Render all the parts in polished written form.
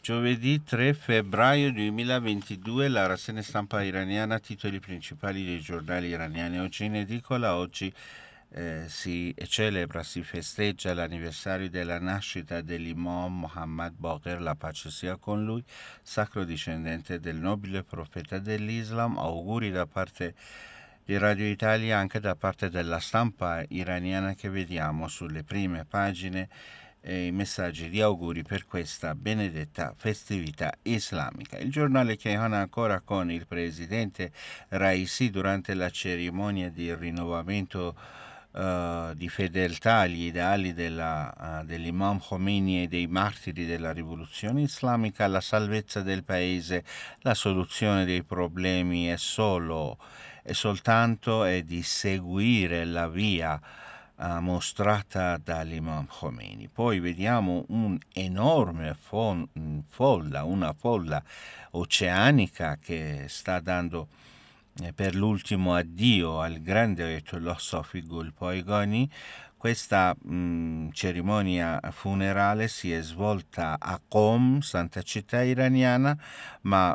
Giovedì 3 febbraio 2022 la rassegna stampa iraniana, titoli principali dei giornali iraniani. Oggi in edicola, si celebra, si festeggia l'anniversario della nascita dell'imam Mohammad Baqir, la pace sia con lui, sacro discendente del nobile profeta dell'Islam. Auguri da parte di Radio Italia, anche da parte della stampa iraniana, che vediamo sulle prime pagine i messaggi di auguri per questa benedetta festività islamica. Il giornale Kayhan ancora con il presidente Raisi durante la cerimonia di rinnovamento di fedeltà agli ideali dell'imam Khomeini e dei martiri della rivoluzione islamica. La salvezza del paese, la soluzione dei problemi è soltanto di seguire la via mostrata dall'imam Khomeini. Poi vediamo un'enorme una folla oceanica che sta dando per l'ultimo addio al grande Ayatollah Sofi Gulpoigani. Questa cerimonia funerale si è svolta a Qom, santa città iraniana, ma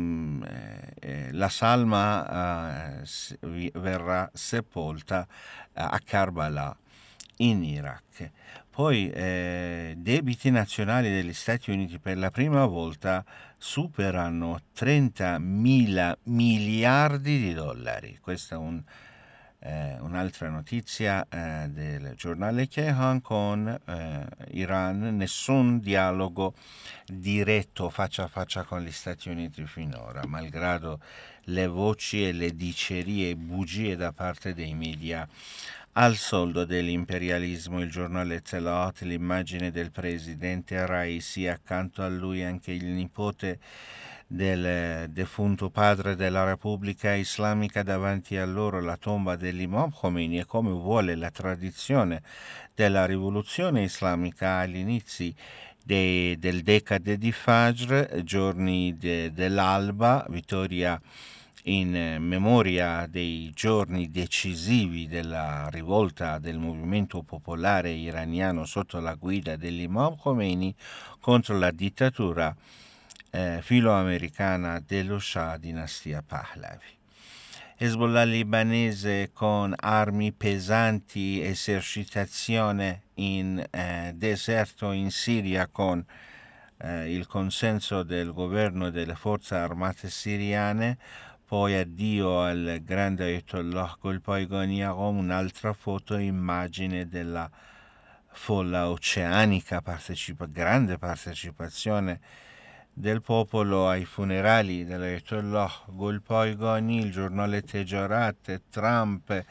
la salma verrà sepolta a Karbala in Iraq. Poi debiti nazionali degli Stati Uniti per la prima volta superano 30 mila miliardi di dollari. Questa è un'altra notizia del giornale Kayhan. Con Iran nessun dialogo diretto faccia a faccia con gli Stati Uniti finora, malgrado le voci e le dicerie e bugie da parte dei media al soldo dell'imperialismo. Il giornale Telaat, l'immagine del presidente Raisi, accanto a lui anche il nipote del defunto padre della Repubblica Islamica, davanti a loro la tomba dell'imam Khomeini, e come vuole la tradizione della rivoluzione islamica agli inizi del decade di Fajr, giorni dell'alba, vittoria in memoria dei giorni decisivi della rivolta del movimento popolare iraniano sotto la guida dell'imam Khomeini contro la dittatura filoamericana dello Shah dinastia Pahlavi. Hezbollah libanese con armi pesanti, esercitazione in deserto in Siria con il consenso del governo e delle forze armate siriane. Poi addio al grande Ayatollah Gulpoigani a Roma, un'altra foto, immagine della folla oceanica, grande partecipazione del popolo ai funerali dell'Ayatollah Gulpoigani. Il giornale Tejarat, Trump,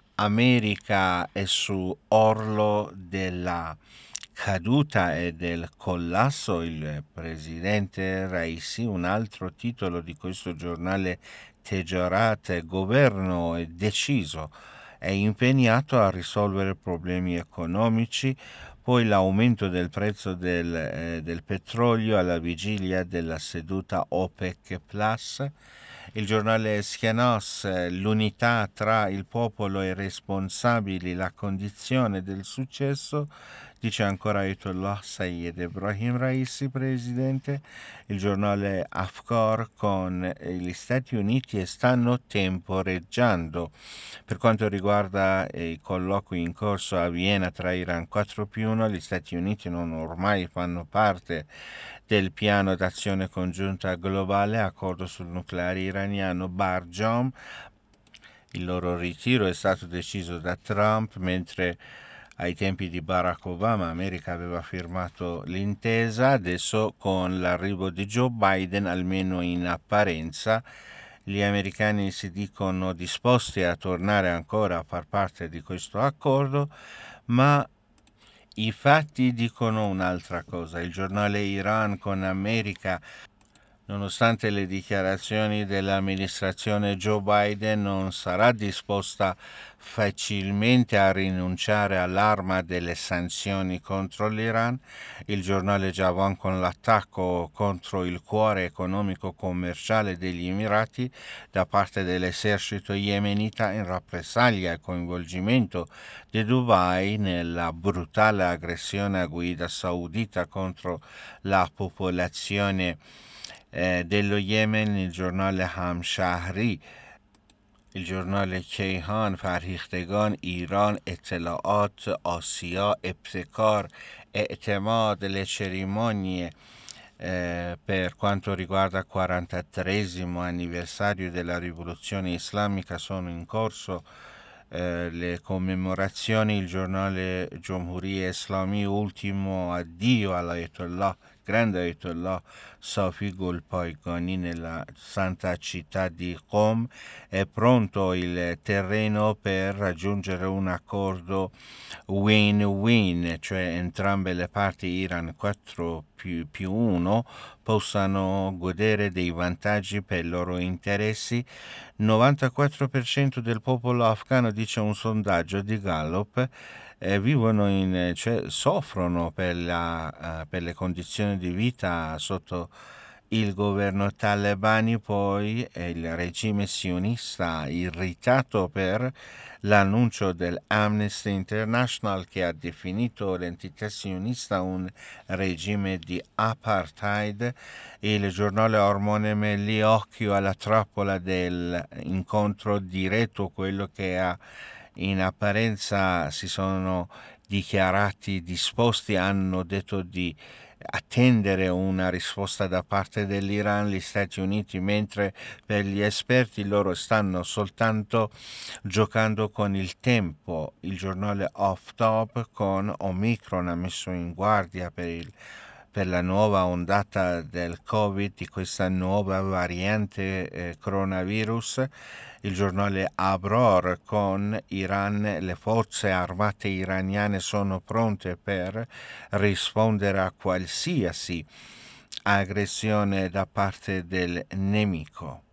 America è su orlo della caduta e del collasso, il presidente Raisi. Un altro titolo di questo giornale Tejarat: governo è deciso, è impegnato a risolvere problemi economici. Poi l'aumento del prezzo del petrolio alla vigilia della seduta OPEC Plus. Il giornale Schianos, l'unità tra il popolo e i responsabili, la condizione del successo, dice ancora Ayatollah Sayyed Ebrahim Raisi, presidente. Il giornale Afkar con gli Stati Uniti stanno temporeggiando per quanto riguarda i colloqui in corso a Vienna tra Iran 4+1. Gli Stati Uniti non ormai fanno parte del piano d'azione congiunta globale, accordo sul nucleare iraniano Barjom. Il loro ritiro è stato deciso da Trump, mentre ai tempi di Barack Obama America aveva firmato l'intesa. Adesso, con l'arrivo di Joe Biden, almeno in apparenza, gli americani si dicono disposti a tornare ancora a far parte di questo accordo, ma i fatti dicono un'altra cosa. Il giornale Iran con America nonostante le dichiarazioni dell'amministrazione Joe Biden, non sarà disposta facilmente a rinunciare all'arma delle sanzioni contro l'Iran. Il giornale Javan, con l'attacco contro il cuore economico commerciale degli Emirati da parte dell'esercito yemenita in rappresaglia al coinvolgimento di Dubai nella brutale aggressione a guida saudita contro la popolazione dello Yemen. Il giornale Hamshahri، il giornale کیهان، فرهیختگان، ایران، اطلاعات، آسیا، ابتکار، اعتماد. Le cerimonie per quanto riguarda il 43esimo anniversario della rivoluzione islamica sono in corso. Le commemorazioni. Il giornale Jomhuriye Islami، ultimo addio all'Ayatollah, grande Ayatollah Safi Golpaigani nella santa città di Qom. È pronto il terreno per raggiungere un accordo win-win, cioè entrambe le parti, Iran 4+1, possano godere dei vantaggi per i loro interessi. 94% del popolo afghano, dice un sondaggio di Gallup, soffrono per le condizioni di vita sotto il governo talebani. Poi il regime sionista, irritato per l'annuncio dell'Amnesty International, che ha definito l'entità sionista un regime di apartheid. Il giornale Ormone Melli, occhio alla trappola dell'incontro diretto, quello che in apparenza si sono dichiarati disposti, hanno detto di attendere una risposta da parte dell'Iran, gli Stati Uniti, mentre per gli esperti loro stanno soltanto giocando con il tempo. Il giornale Off Top, con Omicron, ha messo in guardia per la nuova ondata del Covid, di questa nuova variante coronavirus. Il giornale Abror, con Iran, le forze armate iraniane sono pronte per rispondere a qualsiasi aggressione da parte del nemico.